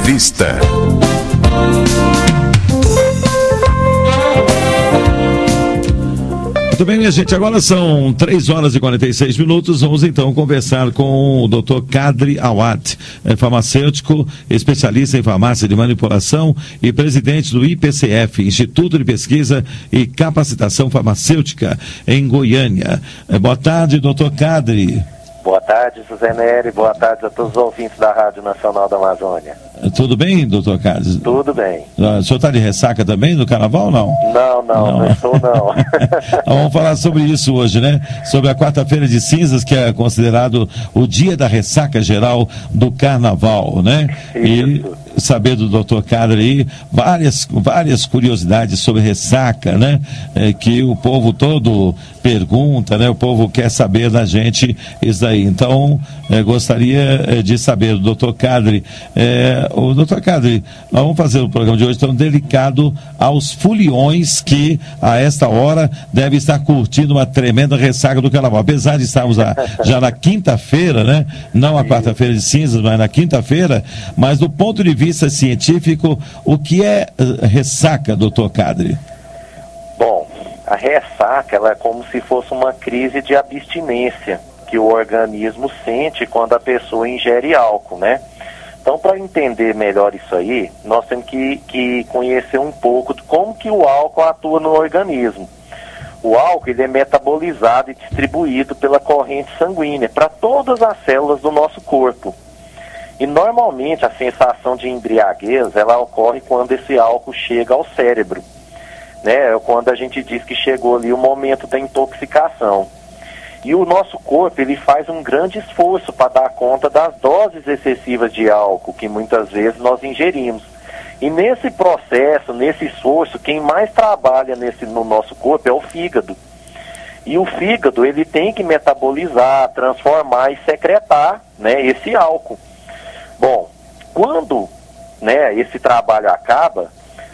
Entrevista. Muito bem, minha gente, agora são 3h46. Vamos então conversar com o Dr. Kadri Awad, farmacêutico, especialista em farmácia de manipulação e presidente do IPCF, Instituto de Pesquisa e Capacitação Farmacêutica, em Goiânia. Boa tarde, Dr. Kadri. Boa tarde, José Nery. Boa tarde a todos os ouvintes da Rádio Nacional da Amazônia. Tudo bem, doutor Carlos? Tudo bem. O senhor está de ressaca também no carnaval ou não? Não estou não. Vamos falar sobre isso hoje, né? Sobre a quarta-feira de cinzas, que é considerado o dia da ressaca geral do carnaval, né? Isso. E saber do doutor Kadri aí várias curiosidades sobre ressaca, né? Que o povo todo pergunta, né? O povo quer saber da gente isso daí. Então, gostaria de saber do doutor Kadri. O doutor Kadri, nós vamos fazer o programa de hoje tão dedicado aos foliões que, a esta hora, devem estar curtindo uma tremenda ressaca do carnaval. Apesar de estarmos já na quinta-feira, né? Não a quarta-feira de cinzas, mas na quinta-feira. Mas do ponto de vista científico, o que é ressaca, doutor Kadri? Bom, a ressaca ela é como se fosse uma crise de abstinência que o organismo sente quando a pessoa ingere álcool, né? Então, para entender melhor isso aí, nós temos que conhecer um pouco de como que o álcool atua no organismo. O álcool ele é metabolizado e distribuído pela corrente sanguínea para todas as células do nosso corpo. E normalmente a sensação de embriaguez ela ocorre quando esse álcool chega ao cérebro, né? Quando a gente diz que chegou ali o momento da intoxicação. E o nosso corpo ele faz um grande esforço para dar conta das doses excessivas de álcool que muitas vezes nós ingerimos. E nesse processo, nesse esforço, quem mais trabalha no nosso corpo é o fígado. E o fígado ele tem que metabolizar, transformar e secretar, né, esse álcool. Bom, quando, né, esse trabalho acaba,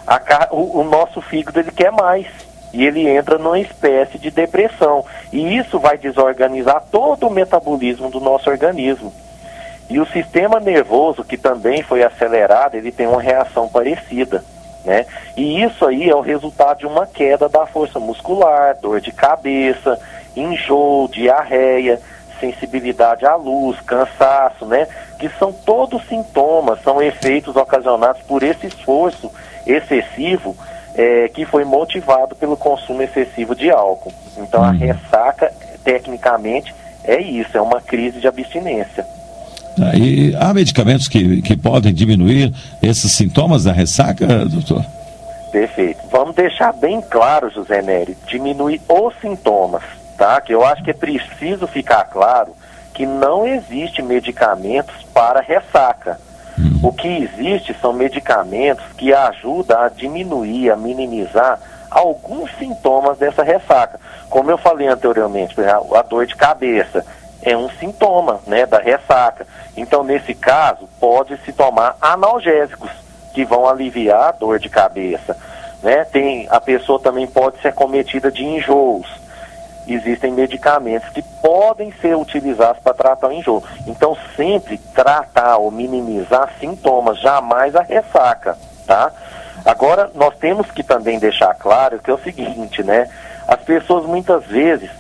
o nosso fígado ele quer mais. E ele entra numa espécie de depressão. E isso vai desorganizar todo o metabolismo do nosso organismo. E o sistema nervoso, que também foi acelerado, ele tem uma reação parecida, né? E isso aí é o resultado de uma queda da força muscular, dor de cabeça, enjoo, diarreia, sensibilidade à luz, cansaço, né? Que são todos sintomas, são efeitos ocasionados por esse esforço excessivo que foi motivado pelo consumo excessivo de álcool. Então a ressaca, tecnicamente, é isso, é uma crise de abstinência. E há medicamentos que podem diminuir esses sintomas da ressaca, doutor? Perfeito. Vamos deixar bem claro, José Nery, diminuir os sintomas, tá? Que eu acho que é preciso ficar claro que não existe medicamentos para ressaca. O que existe são medicamentos que ajudam a diminuir, a minimizar alguns sintomas dessa ressaca. Como eu falei anteriormente, a dor de cabeça é um sintoma, né, da ressaca. Então, nesse caso, pode-se tomar analgésicos que vão aliviar a dor de cabeça, né? A pessoa também pode ser acometida de enjoos. Existem medicamentos que podem ser utilizados para tratar o enjoo. Então, sempre tratar ou minimizar sintomas, jamais a ressaca, tá? Agora, nós temos que também deixar claro que é o seguinte, né? As pessoas muitas vezes,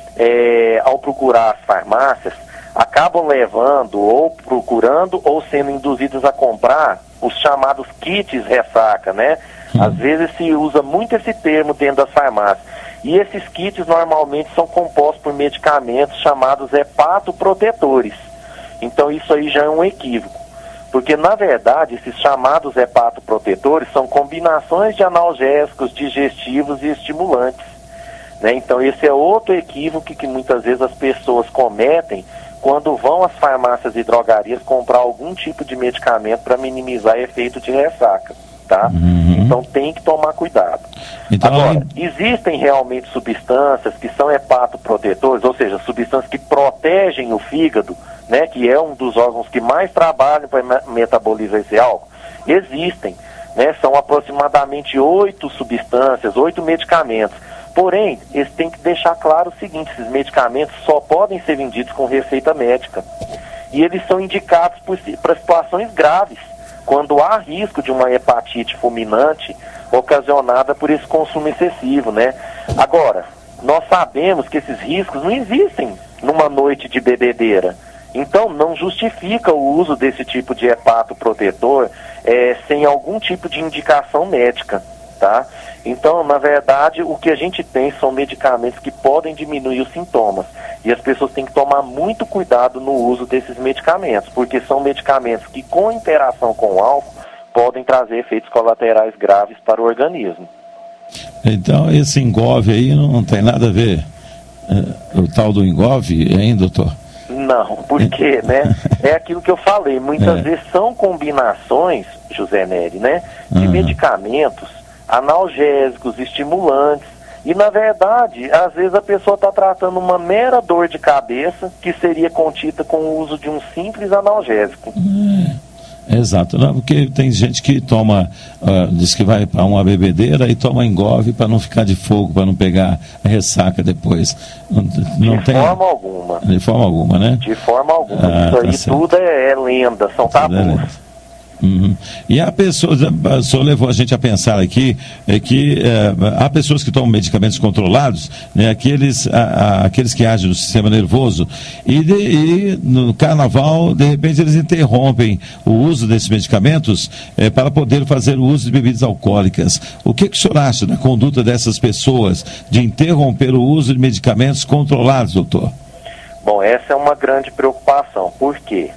ao procurar as farmácias, acabam levando ou procurando ou sendo induzidas a comprar os chamados kits ressaca, né? Às vezes se usa muito esse termo dentro das farmácias. E esses kits normalmente são compostos por medicamentos chamados hepatoprotetores. Então isso aí já é um equívoco. Porque na verdade esses chamados hepatoprotetores são combinações de analgésicos, digestivos e estimulantes, né? Então esse é outro equívoco que muitas vezes as pessoas cometem quando vão às farmácias e drogarias comprar algum tipo de medicamento para minimizar efeito de ressaca, tá? Então tem que tomar cuidado. Então, agora, existem realmente substâncias que são hepatoprotetores, ou seja, substâncias que protegem o fígado, né, que é um dos órgãos que mais trabalham para metabolizar esse álcool. Existem, né, são aproximadamente 8 substâncias, 8 medicamentos. Porém, eles têm que deixar claro o seguinte: esses medicamentos só podem ser vendidos com receita médica. E eles são indicados para situações graves. quando há risco de uma hepatite fulminante ocasionada por esse consumo excessivo, né? Agora, nós sabemos que esses riscos não existem numa noite de bebedeira. Então, não justifica o uso desse tipo de hepatoprotetor sem algum tipo de indicação médica, tá? Então, na verdade, o que a gente tem são medicamentos que podem diminuir os sintomas. E as pessoas têm que tomar muito cuidado no uso desses medicamentos, porque são medicamentos que, com interação com o álcool, podem trazer efeitos colaterais graves para o organismo. Então, esse Engov aí não tem nada a ver, o tal do Engov, hein, doutor? Não, porque, né, é aquilo que eu falei, muitas vezes são combinações, José Nery, né, de medicamentos analgésicos, estimulantes, e na verdade, às vezes a pessoa está tratando uma mera dor de cabeça que seria contida com o uso de um simples analgésico. Exato, não, porque tem gente que toma, diz que vai para uma bebedeira e toma Engov para não ficar de fogo, para não pegar a ressaca depois. De forma alguma. De forma alguma, né? De forma alguma. Isso aí tudo é lenda, são tabus. E a pessoa, o senhor levou a gente a pensar aqui que há pessoas que tomam medicamentos controlados, né, aqueles que agem no sistema nervoso, e no carnaval, de repente, eles interrompem o uso desses medicamentos para poder fazer o uso de bebidas alcoólicas. O que o senhor acha da conduta dessas pessoas de interromper o uso de medicamentos controlados, doutor? Bom, essa é uma grande preocupação. Por quê?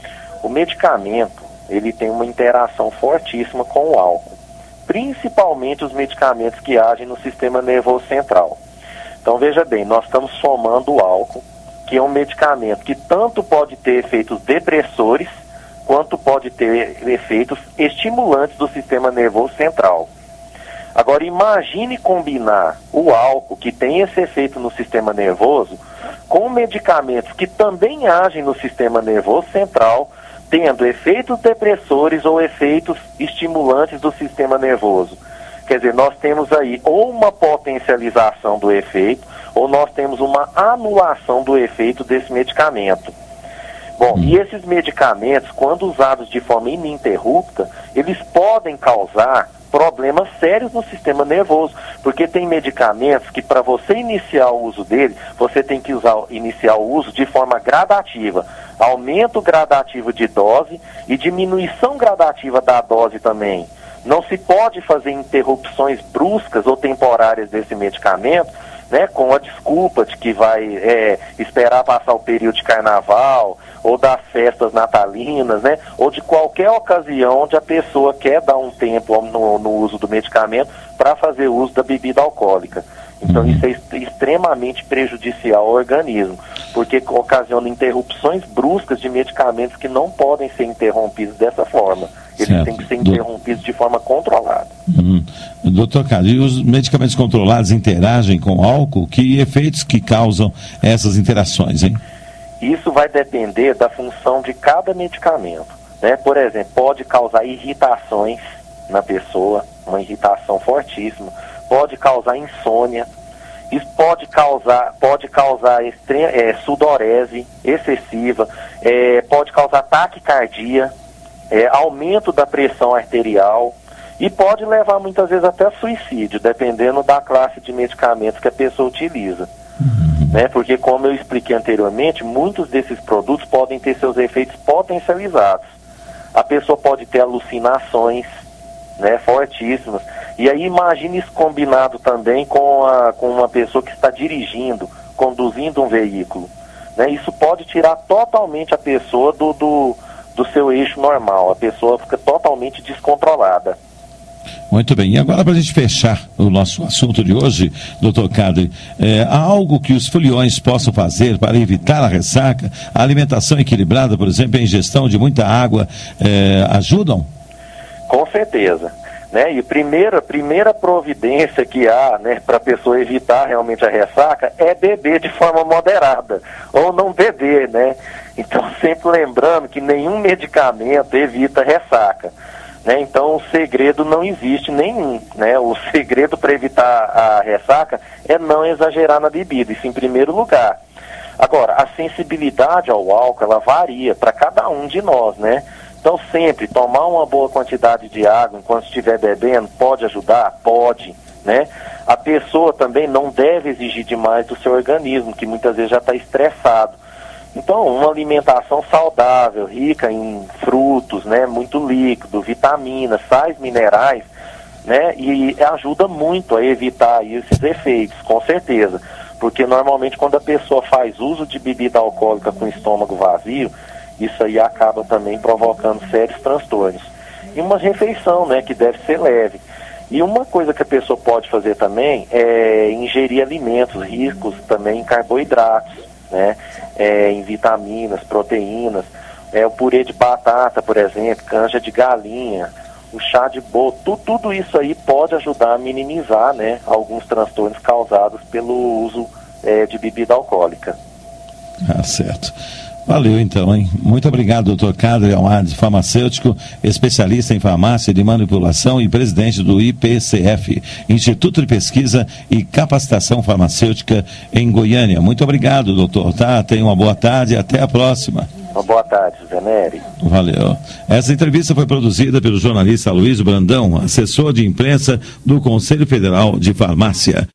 O medicamento ele tem uma interação fortíssima com o álcool, principalmente os medicamentos que agem no sistema nervoso central. Então, veja bem, nós estamos somando o álcool, que é um medicamento que tanto pode ter efeitos depressores, quanto pode ter efeitos estimulantes do sistema nervoso central. Agora, imagine combinar o álcool, que tem esse efeito no sistema nervoso, com medicamentos que também agem no sistema nervoso central, tendo efeitos depressores ou efeitos estimulantes do sistema nervoso. Quer dizer, nós temos aí ou uma potencialização do efeito, ou nós temos uma anulação do efeito desse medicamento. Bom, e esses medicamentos, quando usados de forma ininterrupta, eles podem causar problemas sérios no sistema nervoso, porque tem medicamentos que para você iniciar o uso dele, você tem que iniciar o uso de forma gradativa, aumento gradativo de dose e diminuição gradativa da dose também. Não se pode fazer interrupções bruscas ou temporárias desse medicamento, né, com a desculpa de que vai esperar passar o período de carnaval, ou das festas natalinas, né, ou de qualquer ocasião onde a pessoa quer dar um tempo no uso do medicamento para fazer uso da bebida alcoólica. Então isso é extremamente prejudicial ao organismo, porque ocasiona interrupções bruscas de medicamentos que não podem ser interrompidos dessa forma. Eles têm que ser interrompidos de forma controlada. Doutor Carlos, e os medicamentos controlados interagem com álcool? Que efeitos que causam essas interações, hein? Isso vai depender da função de cada medicamento, né? Por exemplo, pode causar irritações na pessoa, uma irritação fortíssima, pode causar insônia, isso pode causar sudorese excessiva, pode causar taquicardia, aumento da pressão arterial e pode levar muitas vezes até suicídio, dependendo da classe de medicamentos que a pessoa utiliza. Né? Porque, como eu expliquei anteriormente, muitos desses produtos podem ter seus efeitos potencializados. A pessoa pode ter alucinações, né, fortíssimas. E aí imagine isso combinado também com uma pessoa que está dirigindo, conduzindo um veículo. Né? Isso pode tirar totalmente a pessoa do seu eixo normal. A pessoa fica totalmente descontrolada. Muito bem, e agora para a gente fechar o nosso assunto de hoje, doutor Cadre, há algo que os foliões possam fazer para evitar a ressaca? A alimentação equilibrada, por exemplo, a ingestão de muita água, ajudam? Com certeza. Né? E a primeira providência que há, né, para a pessoa evitar realmente a ressaca é beber de forma moderada, ou não beber, né? Então, sempre lembrando que nenhum medicamento evita ressaca. Né? Então, o segredo não existe nenhum. Né? O segredo para evitar a ressaca é não exagerar na bebida, isso em primeiro lugar. Agora, a sensibilidade ao álcool, ela varia para cada um de nós, né? Então sempre tomar uma boa quantidade de água enquanto estiver bebendo pode ajudar? Pode, né? A pessoa também não deve exigir demais do seu organismo, que muitas vezes já está estressado. Então, uma alimentação saudável, rica em frutos, né, muito líquido, vitaminas, sais minerais, né, e ajuda muito a evitar aí esses efeitos, com certeza. Porque normalmente quando a pessoa faz uso de bebida alcoólica com estômago vazio, isso aí acaba também provocando sérios transtornos. E uma refeição, né, que deve ser leve. E uma coisa que a pessoa pode fazer também é ingerir alimentos ricos também em carboidratos, né, em vitaminas, proteínas, o purê de batata, por exemplo, canja de galinha, o chá de boldo, tudo isso aí pode ajudar a minimizar, né, alguns transtornos causados pelo uso de bebida alcoólica. Certo. Valeu então, hein? Muito obrigado, doutor Cadre Almades, farmacêutico, especialista em farmácia de manipulação e presidente do IPCF, Instituto de Pesquisa e Capacitação Farmacêutica em Goiânia. Muito obrigado, doutor, tá? Tenha uma boa tarde e até a próxima. Uma boa tarde, Zé Nery. Valeu. Essa entrevista foi produzida pelo jornalista Luiz Brandão, assessor de imprensa do Conselho Federal de Farmácia.